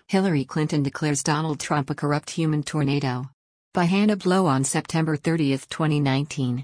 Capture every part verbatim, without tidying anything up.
Hillary Clinton declares Donald Trump a corrupt human tornado. By Hannah Blow on September thirtieth, twenty nineteen.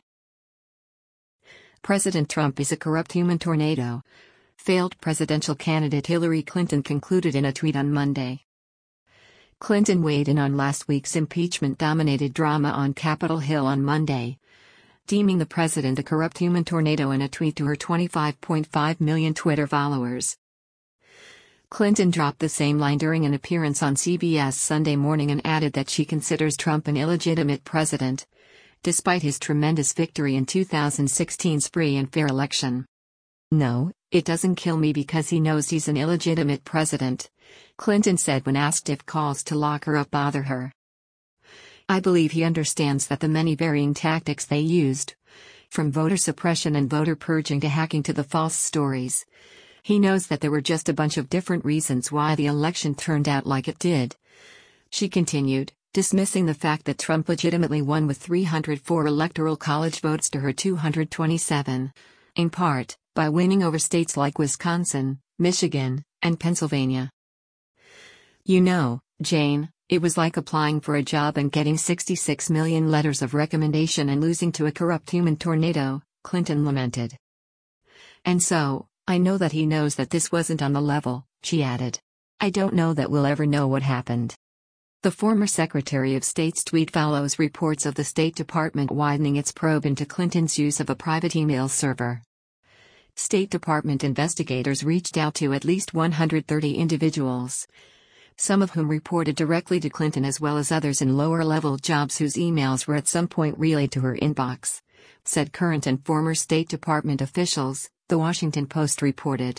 President Trump is a corrupt human tornado, failed presidential candidate Hillary Clinton concluded in a tweet on Monday. Clinton weighed in on last week's impeachment-dominated drama on Capitol Hill on Monday, deeming the president a corrupt human tornado in a tweet to her twenty-five point five million Twitter followers. Clinton dropped the same line during an appearance on C B S Sunday Morning and added that she considers Trump an illegitimate president, despite his tremendous victory in two thousand sixteen's free and fair election. "No, it doesn't kill me because he knows he's an illegitimate president," Clinton said when asked if calls to lock her up bother her. "I believe he understands that the many varying tactics they used, from voter suppression and voter purging to hacking to the false stories, he knows that there were just a bunch of different reasons why the election turned out like it did," she continued, dismissing the fact that Trump legitimately won with three hundred four electoral college votes to her two hundred twenty-seven, in part, by winning over states like Wisconsin, Michigan, and Pennsylvania. "You know, Jane, it was like applying for a job and getting sixty-six million letters of recommendation and losing to a corrupt human tornado," Clinton lamented. "And so, I know that he knows that this wasn't on the level," she added. "I don't know that we'll ever know what happened." The former Secretary of State's tweet follows reports of the State Department widening its probe into Clinton's use of a private email server. State Department investigators reached out to at least one hundred thirty individuals, some of whom reported directly to Clinton as well as others in lower-level jobs whose emails were at some point relayed to her inbox, said current and former State Department officials, The Washington Post reported.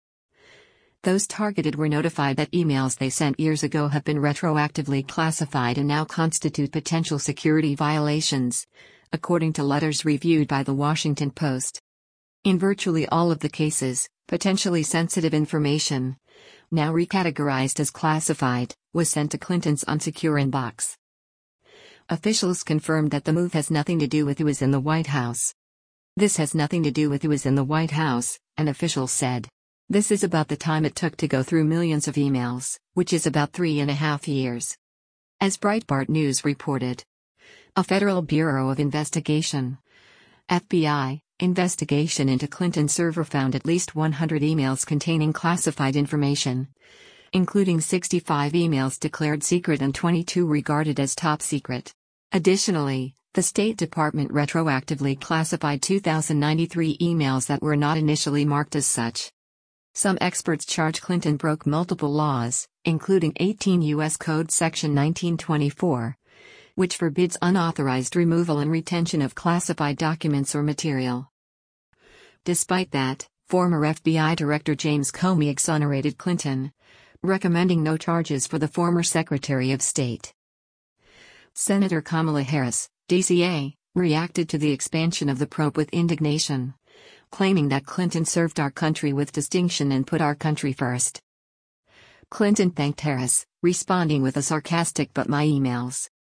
Those targeted were notified that emails they sent years ago have been retroactively classified and now constitute potential security violations, according to letters reviewed by The Washington Post. In virtually all of the cases, potentially sensitive information, now recategorized as classified, was sent to Clinton's unsecure inbox. Officials confirmed that the move has nothing to do with who is in the White House. "This has nothing to do with who is in the White House," an official said. "This is about the time it took to go through millions of emails, which is about three and a half years." As Breitbart News reported, a Federal Bureau of Investigation (F B I) investigation into Clinton's server found at least one hundred emails containing classified information, including sixty-five emails declared secret and twenty-two regarded as top secret. Additionally, the State Department retroactively classified two thousand ninety-three emails that were not initially marked as such. Some experts charge Clinton broke multiple laws, including eighteen U S Code Section nineteen twenty-four, which forbids unauthorized removal and retention of classified documents or material. Despite that, former F B I Director James Comey exonerated Clinton, recommending no charges for the former Secretary of State. Senator Kamala Harris, D C A, reacted to the expansion of the probe with indignation, claiming that Clinton served our country with distinction and put our country first. Clinton thanked Harris, responding with a sarcastic "but my emails."